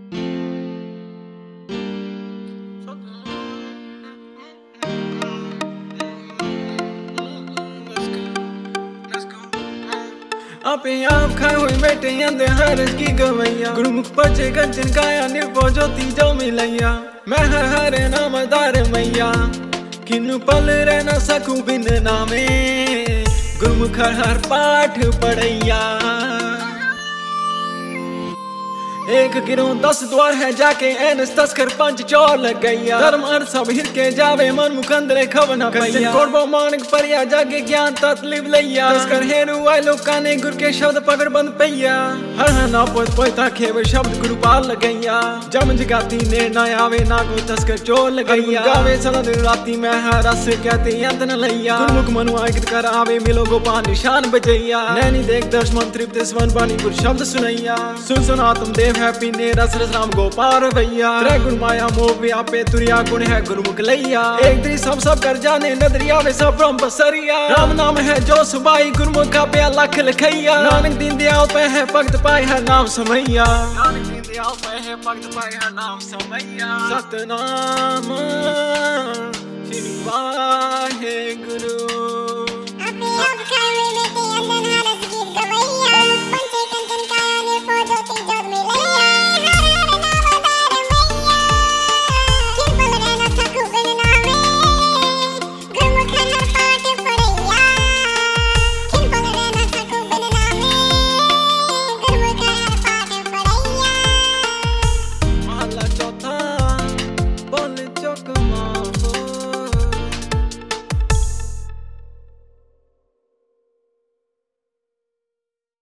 आपे आप खाए हुए बैठे अंदर हरज की गवैया गुरुमुख पचे कंचन काया निर्भो ज्योति जो मिलैया मैं हर नामदार मैया किन्नु पल रह न सकूं बिन नामे गुरुमुख हर पाठ पढ़ैया। एक गिरोह 10 द्वार है जाके एनस तस्कर पंच चौर लग गैया धर्म अर्थ सब हिर के जावे मन मुकंदरे खवना पैया कोरबो मानक परिया जागे ज्ञान तत्लिब लैया तस्कर हेरु आए लोका ने गुरु के शब्द पकड़ बंद पैया हर ना पोत पोता खेवे शब्द गुरु पाल लगैया जम जगाती ने ना आवे ना को तस्कर चोर लगैया गावे सदा दिन राती में हर रस कहते अंत न लैया गुरुमुख मनु आगित कर आवे मिलो गोपाल निशान बजैया नैनी देख दर्शन तृप्त स्वन बानी गुरु शब्द सुनैया सुन सुना तुम देव है पीने रस रस राम गोपाल भैया त्रै गुण माया मोह व्यापे तुरिया गुण है गुरुमुख लैया एक द्रि सब कर जाने नदरिया वे सब ब्रह्म बसरिया राम नाम है जो सुबाई गुरुमुख का पे लख लखैया नानक दीन दयाल पे है भक्त पाए है नाम समैया नानक दीन दयाल पे है भक्त पाए है नाम समैया सतनाम श्री वाहे गुरु।